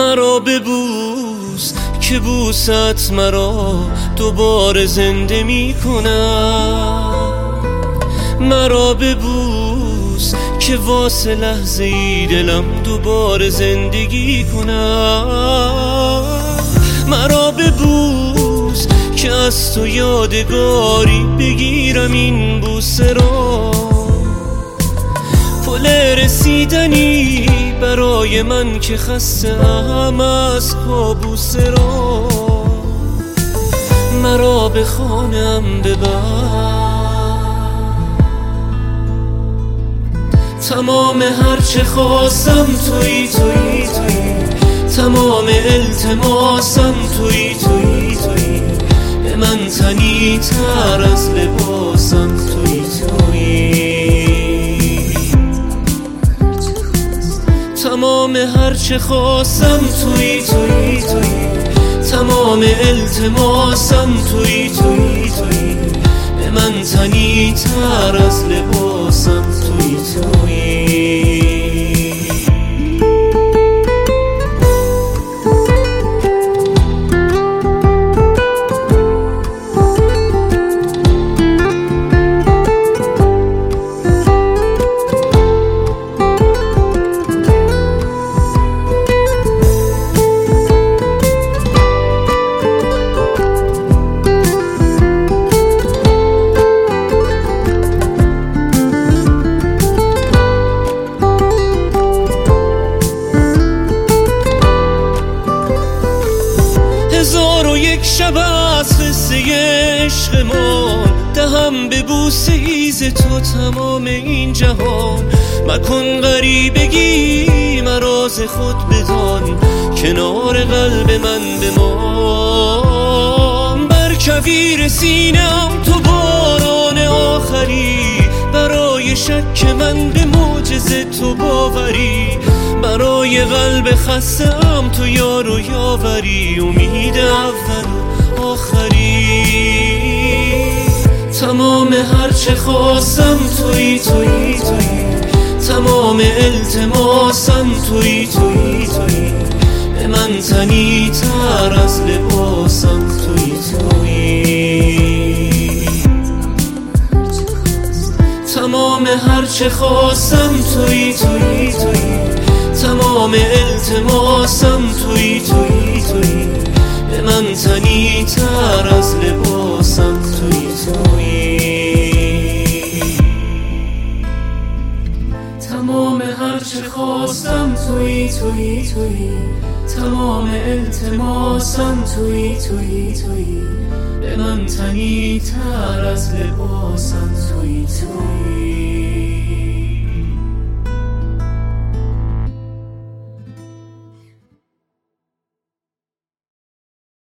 مرا ببوس که بوست مرا دوباره زنده می کند. مرا ببوس که واسه لحظه ای دلم دوباره زندگی کند. مرا ببوس که از تو یادگاری بگیرم این بوسه را، پل رسیدنی برای من که خسته ام از کابوسه را. مرا به خانم ببر، تمام هرچه خواستم تویی تویی تویی، تمام التماسم تویی تویی تویی، به من تنی تر از لباسم تویی تویی. تمام هرچه خواستم تویی تویی تویی، تمام التماسم تویی تویی تویی، به من تنی تر از لباسم تویی تویی. یک شب از قصه عشق ما، دهم به بوسه ایز تو تمام این جهان. مکن غریبگی مراز خود بدان، کنار قلب من بمان. بر کویر سینه‌ام تو باران آخری، برای شک من به معجزه تو باوری. برای قلب خسته‌ام تو یار و یاوری، امید اول و آخری. تمام هرچه خواستم تویی تویی تویی، تمام التماسم تویی تویی تویی، به من تنی تر از لباسم تویی تویی. تمام هرچه خواستم تویی تویی تویی، تمام التماسم تویی تویی تویی، به من تنی تر از لباسم تویی تویی. تمام هرچه خواستم تویی تویی تویی، تمام التماسم تویی تویی تویی، به من تنی تر از لباسم تویی تویی.